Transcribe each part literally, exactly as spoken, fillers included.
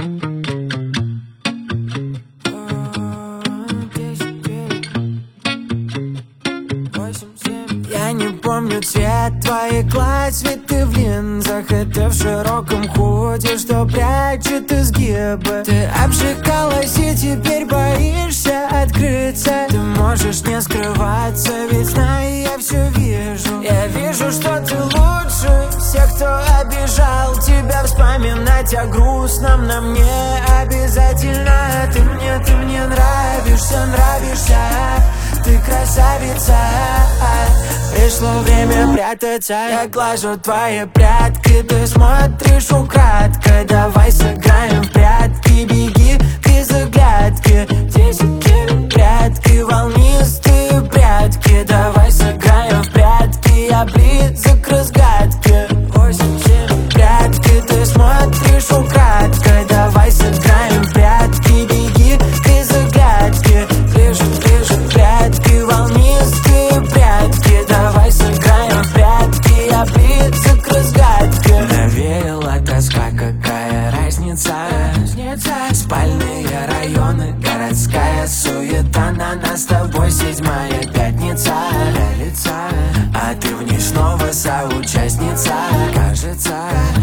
Я не помню цвет твоих глаз, ведь ты в линзах. И ты в широком худи, что прячет изгибы. Ты обжигалась и теперь боишься открыться. Ты можешь не скрываться, ведь знай, я все вижу. Я вижу, что ты лучше всех, кто обижал тебя. Вспоминать о грустном нам не обязательно. Ты мне, ты мне нравишься, нравишься. Ты красавица. Пришло время прятаться. Я глажу твои прядки, ты смотришь украдкой. Давай сыграем в прятки, беги к изыгрядке. Десять прятки, волнистые прятки. Давай сыграем в прятки, я близок к разгадке. Восемь, семь прятки, ты смотришь украдкой. Давай сыграем в прятки, беги к изыгрядке. Ближе, ближе прятки, волнистые прятки. Давай сыграем в прятки, я близок к разгадке. Навеяла тоска, какая разница? Спальные районы, городская суета. На нас с тобой седьмая пятница. А ты в ней снова соучастница. Кажется,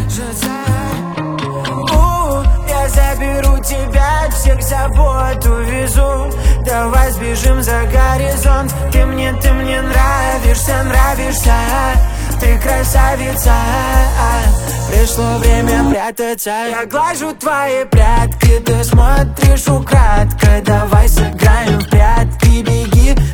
У, я заберу тебя, от всех забот увезу. Давай сбежим за горизонт. Ты мне, ты мне нравишься, нравишься. Ты красавица. Пришло время прятаться. Я глажу твои прядки, ты смотришь украдкой. Давай сыграем в прятки, беги